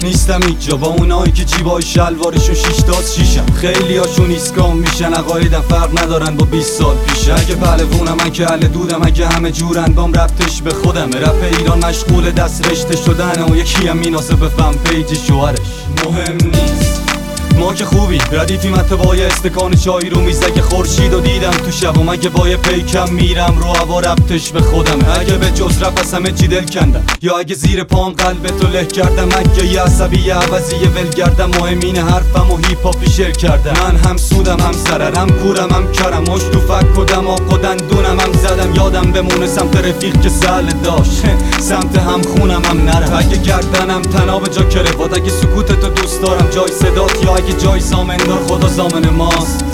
نیستم اینجا با اونایی که جیبای شلوارشون 6 تاست شیشم. خیلی هاشون ایسکام میشن، عقایدم فرق ندارن با 20 سال پیشم. اگه پهلوونم من که اهل دودم، اگه همه جورن بام ربطش به خودمه. رپ ایران مشغول دست رشته شدن و یکی هم میناسه به فن پیج شوهرش. مهم نیست ما که خوبی ردیفیم، حتی با یه استکان چای رو میز. اگه خورشید و دیدم تو شب و مگه با یه پیکم میرم رو هوا ربطش به خودمه. اگه به جز رپ از همه چی دل کندم، یا اگه زیر پام قلب تو له کردم، اگه یه عصبی یه عوضی یه ول گردم، مهم اینه حرفم و هیپ هاپی شیر کردم. من هم سودم هم ضررم، کورم هم کرم، مش تو فک و دماغ و دندونم هم زدم. یادم بمونه سمت رفیق که سهل داشت، سمت هم خونم هم نرم. اگه گردنم تناب جا کروات، اگه سکوتتو دوست دارم جای صدات، یا اگه جای زامن دار خدا زامن ماست.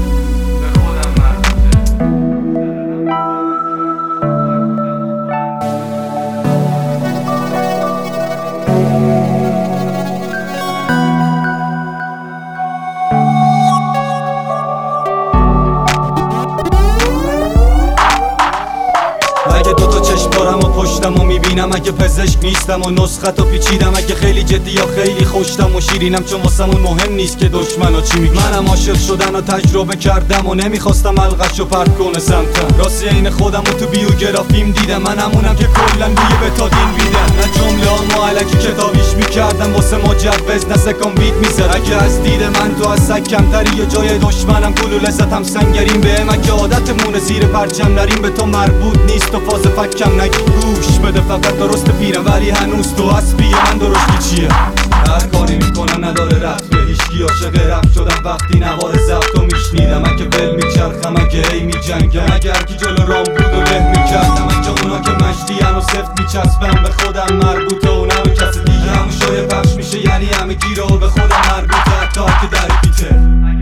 اگه دوتا چشم دارم و پشتم و میبینم، اگه پزشک نیستم و نسختو پیچیدم، اگه خیلی جدی یا خیلی خوشتم و شیرینم، چون واسمون مهم نیست که دشمنا چی میگن. منم عاشق شدن و تجربه کردم و نمیخواستم القشو پرت کنه سمتم. راستی این خودم و تو بیوگرافیم دیدم، من همونم که کلن روی بتادین بیدم. نه جمله ها علکی کتابیش میکردم، واسه مجوز نه سکان بیت میزد. اگه از دید من تو از سگ کمتری یا جای دشمنم گلو لذتم سنگریم بهم. اگه عادتمونه زیر پرچم نریم، به تو مربوط نیست و فاز فکم نگی. گوش بده فقط درست پیرم، ولی هنوز تو اسبی من درستی چیه. هر کاری میکنم نداره رفت به هیچکی. عاشق رپ شدم وقتی نوار ضبطو میشنیدم. اگه ول میچرخم، اگه هی میجنگم، اگه هرکی جلو رام بود و له میکردم. اگه اونا که مشتین و سفت میچسبم به خودم مربوطه و نه به کس دیگه. همون شایع پخش میشه یعنی همه گیره و به خودم مربوطه، حتی که در بیته.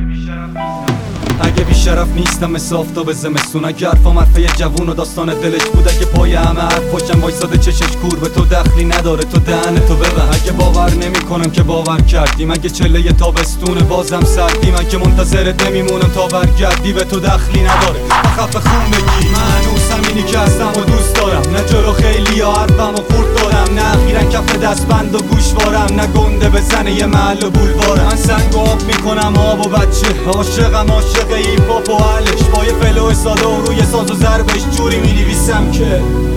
اگه بیشرف نیستم مثل آفتاب زمستون، اگه حرفام حرفه جوون و داستان دلش بود، اگه پای همه حرف پشتم وایساده چشش کور، به تو دخلی نداره تو دهنتو ببند. اگه باور نمیکنم که باور کردیم، اگه چله تابستونه بازم سردیم، اگه منتظرت نمیمونم تا برگردی، به تو دخلی نداره خفه خون بگی. من هنوز همینی که هستم و دوست دارم، نه جلو خیلی یا حرفم و خورد دارم، نه اخیرا کف دستبند و گوشوارم، نه گنده بزنه یه محل و بولوارم. من سنگ و آب میکنم آب و بچه، عاشقم عاشق هیپ هاپ و حلش، با یه فلو ساده و روی ساز و ضربش جوری مینویسم که